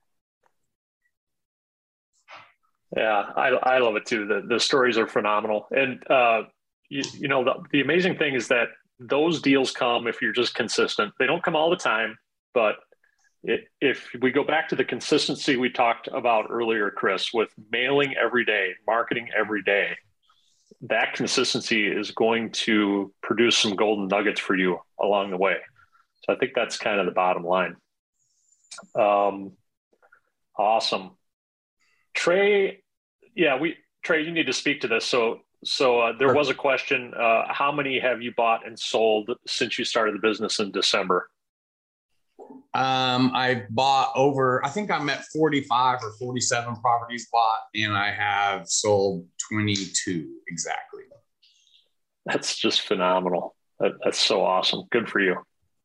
Yeah, I, I love it too. The the stories are phenomenal. And, uh, you, you know, the, the amazing thing is that those deals come if you're just consistent. They don't come all the time, but it, if we go back to the consistency we talked about earlier, Chris, with mailing every day, marketing every day, that consistency is going to produce some golden nuggets for you along the way. So I think that's kind of the bottom line. Um, awesome. Trey, yeah, we Trey, you need to speak to this. So, so uh, there was a question: uh, how many have you bought and sold since you started the business in December? Um, I bought over. I think I'm at forty-five or forty-seven properties bought, and I have sold twenty-two exactly. That's just phenomenal. That, that's so awesome. Good for you.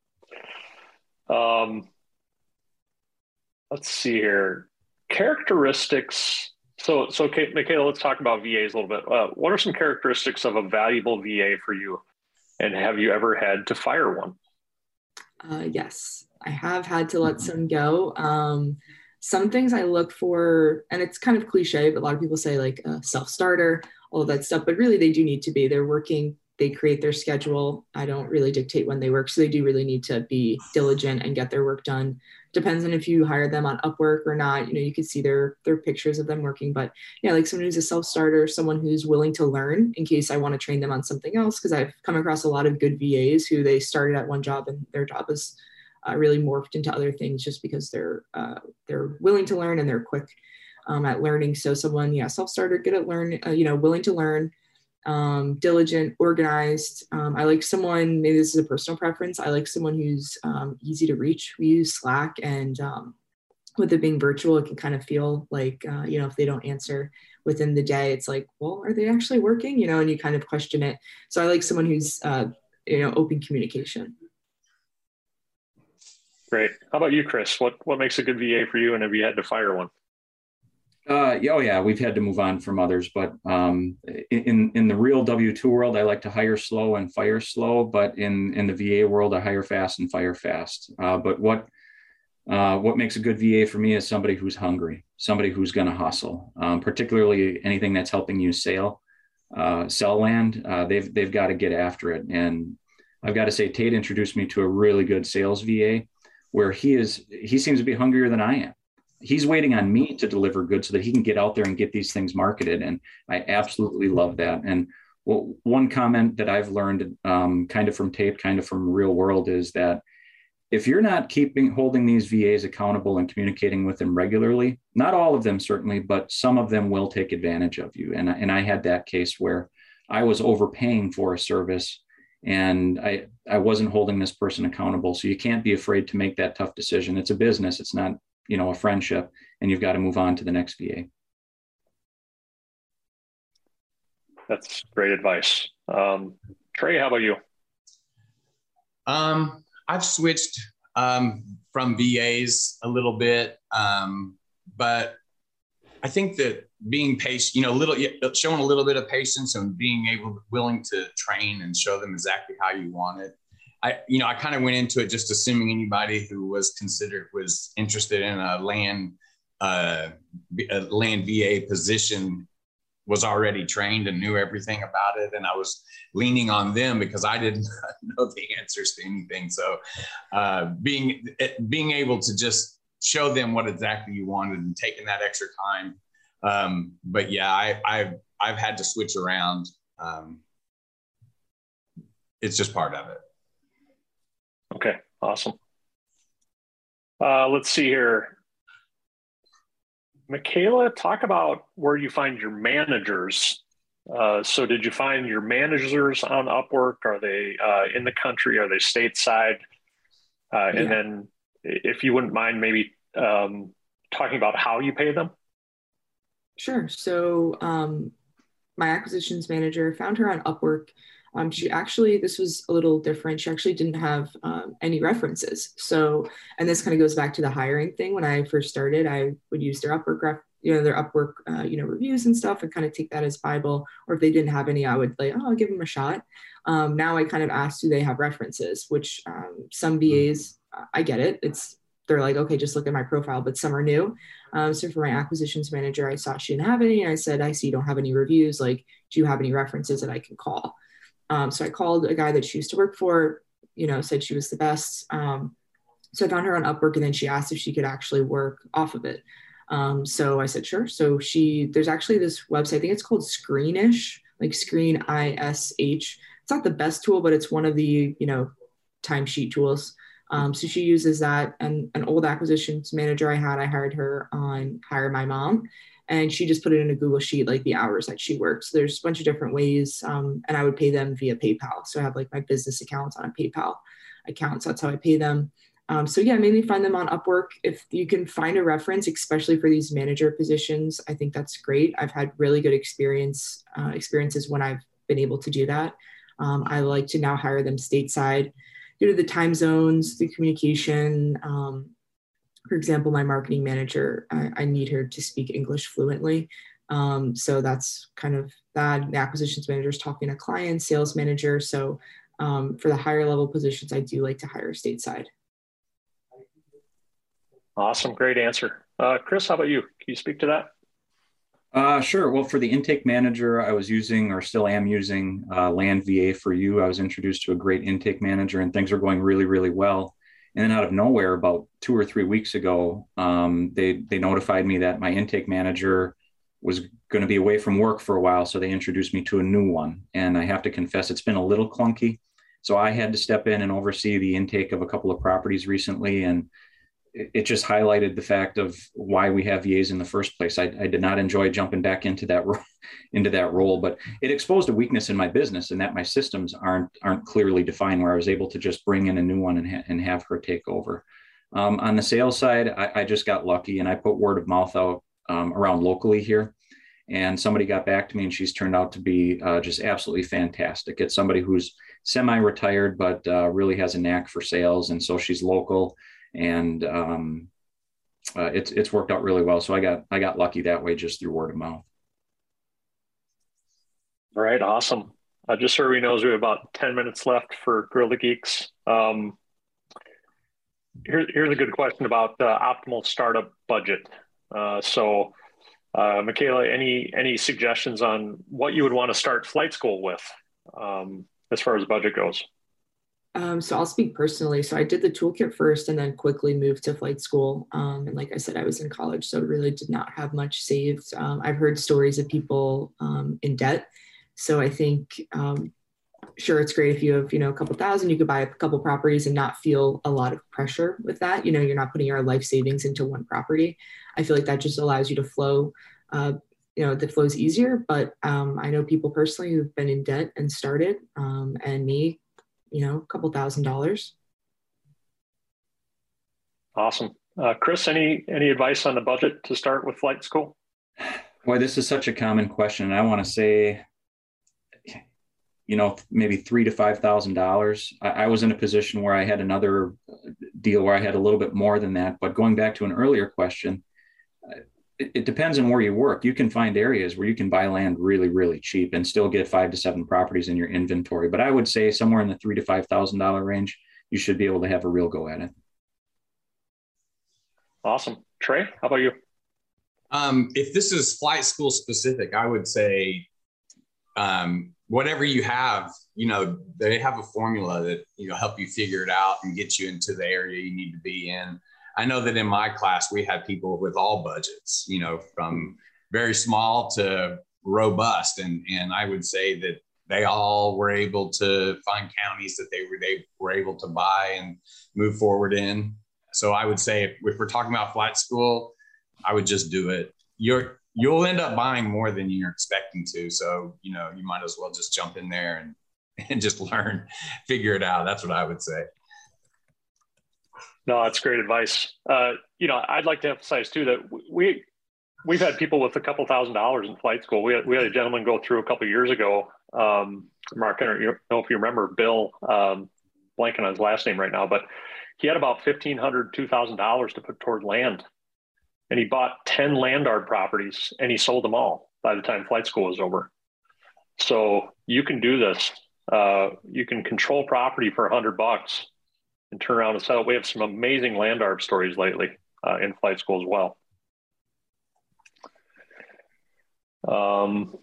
Um, let's see here. Characteristics. So, so okay, Michaela, let's talk about V As a little bit. Uh, what are some characteristics of a valuable V A for you? And have you ever had to fire one? Uh, yes, I have had to let some go. Um, some things I look for, and it's kind of cliche, but a lot of people say like a self-starter, all of that stuff, but really they do need to be. They're working, they create their schedule. I don't really dictate when they work. So they do really need to be diligent and get their work done. Depends on if you hire them on Upwork or not. You know, you can see their their pictures of them working, but yeah, like someone who's a self-starter, someone who's willing to learn in case I want to train them on something else. Cause I've come across a lot of good V As who they started at one job and their job is uh, really morphed into other things just because they're, uh, they're willing to learn and they're quick um, at learning. So someone, yeah, self-starter, good at learn, uh, you know, willing to learn, um, diligent, organized. Um, I like someone, maybe this is a personal preference. I like someone who's um, easy to reach. We use Slack, and um, with it being virtual, it can kind of feel like, uh, you know, if they don't answer within the day, it's like, well, are they actually working? You know, and you kind of question it. So I like someone who's, uh, you know, open communication. Great. How about you, Chris? What, what makes a good V A for you? And have you had to fire one? Uh, oh yeah, we've had to move on from others, but um, in in the real W two world, I like to hire slow and fire slow. But in in the V A world, I hire fast and fire fast. Uh, but what uh, what makes a good V A for me is somebody who's hungry, somebody who's going to hustle. Um, particularly anything that's helping you sell uh, sell land. Uh, they've they've got to get after it. And I've got to say, Tate introduced me to a really good sales V A where he is, he seems to be hungrier than I am. He's waiting on me to deliver goods so that he can get out there and get these things marketed. And I absolutely love that. And well, one comment that I've learned um, kind of from Tate, kind of from real world is that if you're not keeping, holding these V As accountable and communicating with them regularly, not all of them certainly, but some of them will take advantage of you. And, and I had that case where I was overpaying for a service and I, I wasn't holding this person accountable. So you can't be afraid to make that tough decision. It's a business. It's not, you know, a friendship, and you've got to move on to the next V A. That's great advice. Um, Trey, how about you? Um, I've switched um, from V As a little bit, um, but I think that being patient, you know, a little, showing a little bit of patience and being able, willing to train and show them exactly how you want it. I, you know, I kind of went into it just assuming anybody who was considered, was interested in a land, uh, a land V A position was already trained and knew everything about it. And I was leaning on them because I didn't know the answers to anything. So uh, being, being able to just show them what exactly you wanted and taking that extra time. Um, but yeah, I, I've, I've had to switch around. Um, it's just part of it. Okay, awesome. Uh, let's see here. Michaela, talk about where you find your managers. Uh, so did you find your managers on Upwork? Are they uh, in the country? Are they stateside? Uh, and yeah. Then if you wouldn't mind maybe um, talking about how you pay them. Sure. So um, my acquisitions manager, found her on Upwork. Um, she actually, this was a little different. She actually didn't have um, any references. So, and this kind of goes back to the hiring thing. When I first started, I would use their Upwork, ref, you know, their Upwork, uh, you know, reviews and stuff and kind of take that as Bible. Or if they didn't have any, I would like, oh, I'll give them a shot. Um, now I kind of ask, do they have references? Which um, some V As, uh, I get it. It's, they're like, okay, just look at my profile, but some are new. Um, so for my acquisitions manager, I saw she didn't have any. And I said, I see you don't have any reviews. Like, do you have any references that I can call? Um, so I called a guy that she used to work for, you know, said she was the best. Um, so I found her on Upwork, and then she asked if she could actually work off of it. Um, so I said, sure. So she, there's actually this website, I think it's called Screenish, like Screen I S H. It's not the best tool, but it's one of the, you know, timesheet tools. Um, so she uses that. And an old acquisitions manager I had, I hired her on Hire My Mom. And she just put it in a Google sheet, like the hours that she works. So there's a bunch of different ways. Um, and I would pay them via PayPal. So I have like my business accounts on a PayPal account. So that's how I pay them. Um, so yeah, mainly find them on Upwork. If you can find a reference, especially for these manager positions, I think that's great. I've had really good experience uh, experiences when I've been able to do that. Um, I like to now hire them stateside due to the time zones, the communication. Um, For example, my marketing manager, I, I need her to speak English fluently. Um, so that's kind of that. The acquisitions manager is talking to clients, sales manager. So um, for the higher level positions, I do like to hire stateside. Awesome. Great answer. Uh, Chris, how about you? Can you speak to that? Uh, sure. Well, for the intake manager, I was using or still am using uh, Land V A for You. I was introduced to a great intake manager and things are going really, really well. And then out of nowhere, about two or three weeks ago, um, they they notified me that my intake manager was going to be away from work for a while. So they introduced me to a new one. And I have to confess, it's been a little clunky. So I had to step in and oversee the intake of a couple of properties recently. And it, it just highlighted the fact of why we have V As in the first place. I, I did not enjoy jumping back into that ro- into that role, but it exposed a weakness in my business and that my systems aren't aren't clearly defined, where I was able to just bring in a new one and, ha- and have her take over. Um, on the sales side, I, I just got lucky and I put word of mouth out um, around locally here. And somebody got back to me and she's turned out to be uh, just absolutely fantastic. It's somebody who's semi-retired, but uh, really has a knack for sales. And so she's local and um, uh, it's it's worked out really well. So I got I got lucky that way just through word of mouth. All right, awesome. Uh, just so everybody knows, we have about ten minutes left for Grill the Geeks. Um, here, here's a good question about the optimal startup budget. Uh, so, uh, Michaela, any any suggestions on what you would want to start flight school with um, as far as budget goes? Um, so I'll speak personally. So I did the toolkit first and then quickly moved to flight school. Um, and like I said, I was in college, so really did not have much saved. Um, I've heard stories of people um, in debt. So I think, um, sure, it's great if you have, you know, a couple thousand, you could buy a couple properties and not feel a lot of pressure with that. You know, you're not putting your life savings into one property. I feel like that just allows you to flow, uh, you know, that flows easier. But um, I know people personally who've been in debt and started, um, and me, you know, a couple thousand dollars. Awesome. Uh, Chris, any, any advice on the budget to start with flight school? Boy, this is such a common question. I want to say, you know, maybe three to five thousand dollars. I, I was in a position where I had another deal where I had a little bit more than that. But going back to an earlier question, it, it depends on where you work. You can find areas where you can buy land really, really cheap and still get five to seven properties in your inventory. But I would say somewhere in the three to five thousand dollar range, you should be able to have a real go at it. Awesome. Trey, how about you? Um, if this is flight school specific, I would say um, whatever you have, you know, they have a formula that, you know, help you figure it out and get you into the area you need to be in. I know that in my class, we had people with all budgets, you know, from very small to robust. And, and I would say that they all were able to find counties that they were, they were able to buy and move forward in. So I would say if, if we're talking about flight school, I would just do it. You're, you'll end up buying more than you're expecting to. So, you know, you might as well just jump in there and, and just learn, figure it out. That's what I would say. No, that's great advice. Uh, you know, I'd like to emphasize too that we we've had people with a couple thousand dollars in flight school. We had we had a gentleman go through a couple of years ago. Um, Mark, I don't know if you remember Bill, um, blanking on his last name right now, but he had about fifteen hundred dollars, two thousand dollars to put toward land, and he bought ten land art properties and he sold them all by the time flight school was over. So you can do this. Uh, you can control property for a hundred bucks. And turn around and sell. We have some amazing land arb stories lately uh, in flight school as well. Um,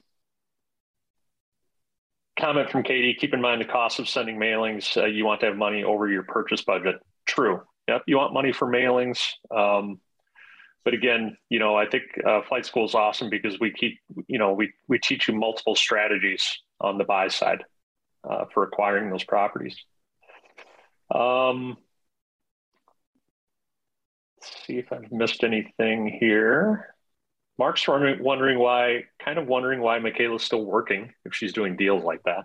comment from Katie, keep in mind the cost of sending mailings. Uh, you want to have money over your purchase budget. True. Yep. You want money for mailings. Um, but again, you know, I think uh, flight school is awesome because we keep, you know, we, we teach you multiple strategies on the buy side uh, for acquiring those properties. Um, let's see if I've missed anything here. Mark's wondering, wondering why, kind of wondering why Michaela's still working if she's doing deals like that.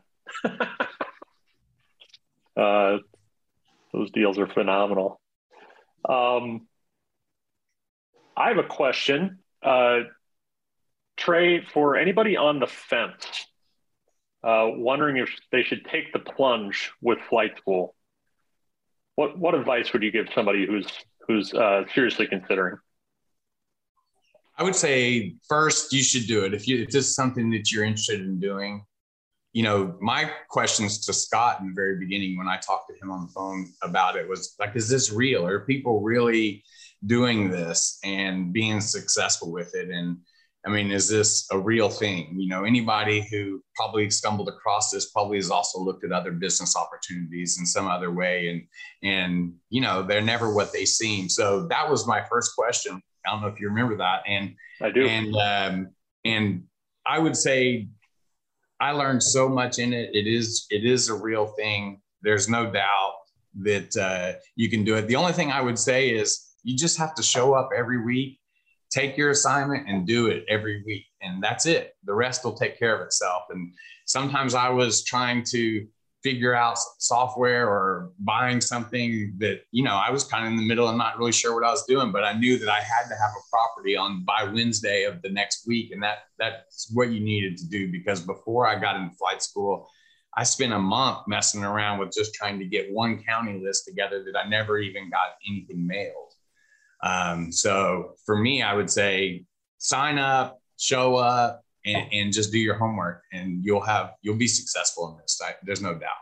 uh, those deals are phenomenal. Um, I have a question, uh, Trey, for anybody on the fence, uh, wondering if they should take the plunge with flight school. What what advice would you give somebody who's who's uh, seriously considering? I would say first you should do it if you if this is something that you're interested in doing. You know, my questions to Scott in the very beginning when I talked to him on the phone about it was like, is this real? Are people really doing this and being successful with it? And I mean, is this a real thing? You know, anybody who probably stumbled across this probably has also looked at other business opportunities in some other way. And, and, you know, they're never what they seem. So that was my first question. I don't know if you remember that. And I do. And, um, and I would say I learned so much in it. It is, it is a real thing. There's no doubt that uh, you can do it. The only thing I would say is you just have to show up every week. Take your assignment and do it every week. And that's it. The rest will take care of itself. And sometimes I was trying to figure out software or buying something that, you know, I was kind of in the middle and not really sure what I was doing, but I knew that I had to have a property on by Wednesday of the next week. And that that's what you needed to do, because before I got into flight school, I spent a month messing around with just trying to get one county list together that I never even got anything mailed. Um, so for me, I would say sign up, show up, and, and just do your homework, and you'll have, you'll be successful in this. I, there's no doubt.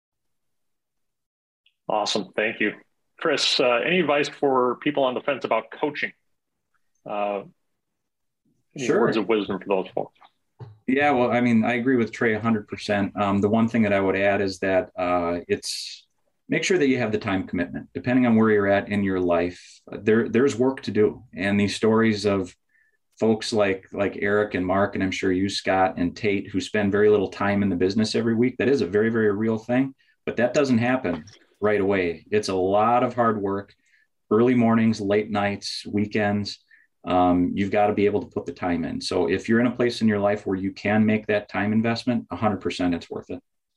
Awesome. Thank you. Chris, uh, any advice for people on the fence about coaching? Uh, any Sure. words of wisdom for those folks? Yeah, well, I mean, I agree with Trey one hundred percent. Um, the one thing that I would add is that uh, it's make sure that you have the time commitment. Depending on where you're at in your life, there there's work to do. And these stories of folks like like Eric and Mark, and I'm sure you, Scott, and Tate, who spend very little time in the business every week, that is a very, very real thing. But that doesn't happen right away. It's a lot of hard work, early mornings, late nights, weekends. Um, you've got to be able to put the time in. So if you're in a place in your life where you can make that time investment, one hundred percent it's worth it.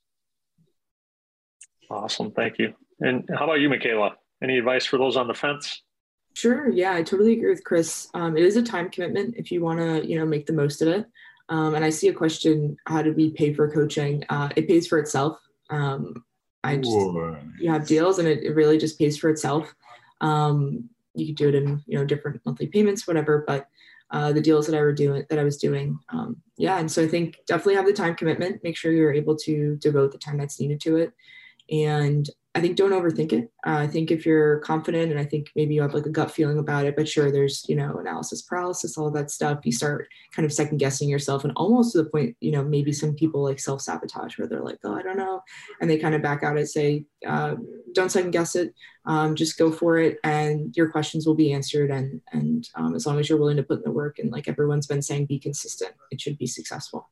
Awesome. Thank you. And how about you, Michaela? Any advice for those on the fence? Sure. Yeah, I totally agree with Chris. Um, it is a time commitment if you want to, you know, make the most of it. Um, and I see a question, how do we pay for coaching? Uh, it pays for itself. Um, I just, you have deals and it, it really just pays for itself. Um, you could do it in, you know, different monthly payments, whatever, but uh, the deals that I were doing, that I was doing. Um, yeah. And so I think definitely have the time commitment, make sure you're able to devote the time that's needed to it. And I think don't overthink it. Uh, I think if you're confident, and I think maybe you have like a gut feeling about it, but sure, there's, you know, analysis paralysis, all of that stuff. You start kind of second guessing yourself, and almost to the point, you know, maybe some people like self-sabotage where they're like, oh, I don't know. And they kind of back out and say, uh, don't second guess it. Um, just go for it. And your questions will be answered. And, and um, as long as you're willing to put in the work, and like everyone's been saying, be consistent, it should be successful.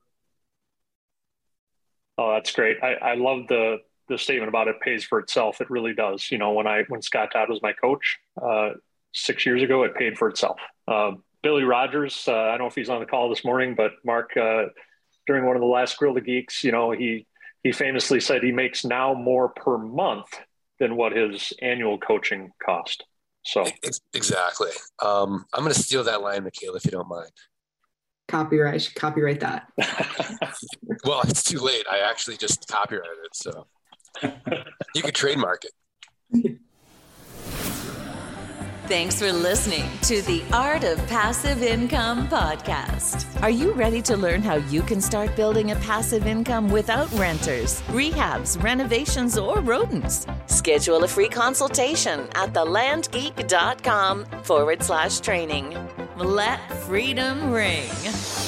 Oh, that's great. I, I love the, the statement about it pays for itself. It really does. You know, when I, when Scott Todd was my coach uh, six years ago, it paid for itself. Uh, Billy Rogers, uh, I don't know if he's on the call this morning, but Mark, uh, during one of the last Grill the Geeks, you know, he, he famously said he makes now more per month than what his annual coaching cost. So exactly. Um, I'm going to steal that line, Michaela, if you don't mind. Copyright, copyright that. Well, it's too late. I actually just copyrighted it, so you could trademark it. Thanks for listening to the Art of Passive Income podcast. Are you ready to learn how you can start building a passive income without renters, rehabs, renovations, or rodents? Schedule a free consultation at thelandgeek.com forward slash training. Let freedom ring.